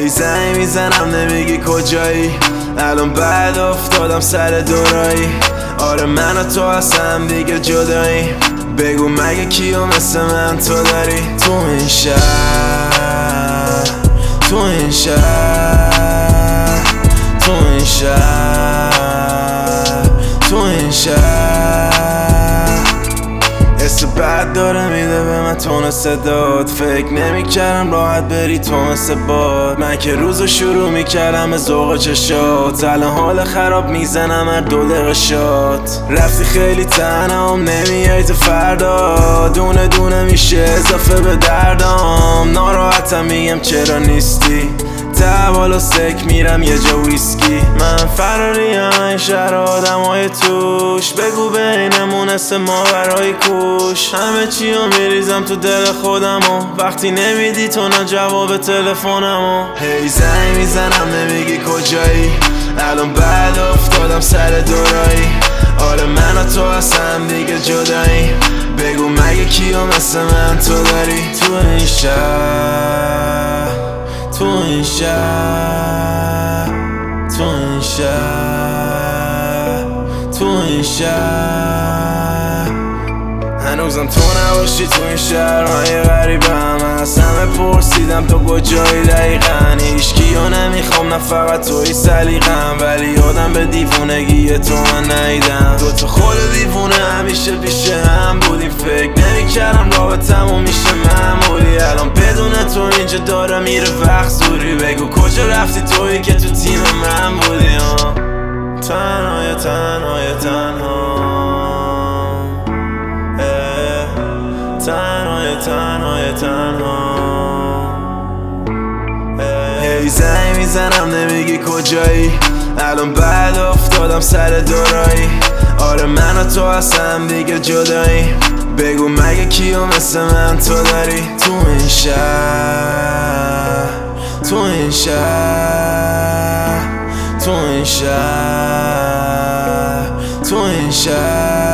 هی زنگ میزنم نمیگی کجایی، الان بعد افتادم سر دورایی. آره من و تو هستم دیگه جدایی، بگو مگه کیو مثل من تو داری؟ تو این شهر، تو این شهر، تو این شهر، تو این شهر. حس بد داره میده به من تون صدات، فکر نمیکردم راحت بری تو مثل باد. من که روزو شروع میکردم به ذوق چشات، الان حال خراب میزنم هر 2 دقیقه شات. رفتی خیلی تنهام نمیای تو فردا، دونه دونه میشه اضافه به دردام. ناراحتم میگم چرا نیستی، بالا سک میرم یه جا ویسکی. من فراریم این شهر آدمای توش، بگو بینمون اسم ما برای کوش. همه چیو میریزم تو دل خودمو، وقتی نمیدی تو نه جواب تلفنمو. هی زنگ میزنم نمیگی کجایی، الان بعد افتادم سر دورایی. آره من و تو هستم دیگه جدایی، بگو مگه کیو مثل من تو داری؟ تو این شهر، تو این شهر، تو این شهر، تو این شهر. هنوزم تو نباشی تو این شهر، من یه غریبم. از همه پرسیدم تو کجایی دقیقا، هیچکیو نمیخوام نه فقط توی سلیقم. ولی یادم به دیوونگی تو من نیدم، دوتا خود دیوونه همیشه پیش هم بودیم. فکر نمیکردم رابطمون میشه معمولی، الان بدون تو اینجا داره میره وقت زوری. بگو کجا رفتی تویی که تو تیم من بودی؟ تنهای تنهای تنها، تنهای تنهای تنها. هی زنگ میزنم نمیگی کجایی، الان بعد افتادم سر دورایی. آره من و تو هستم دیگه جدایی، بگو مگه کیو مثل من تو داری؟ تو این شهر، تو این شهر، تو این شهر، تو این شهر.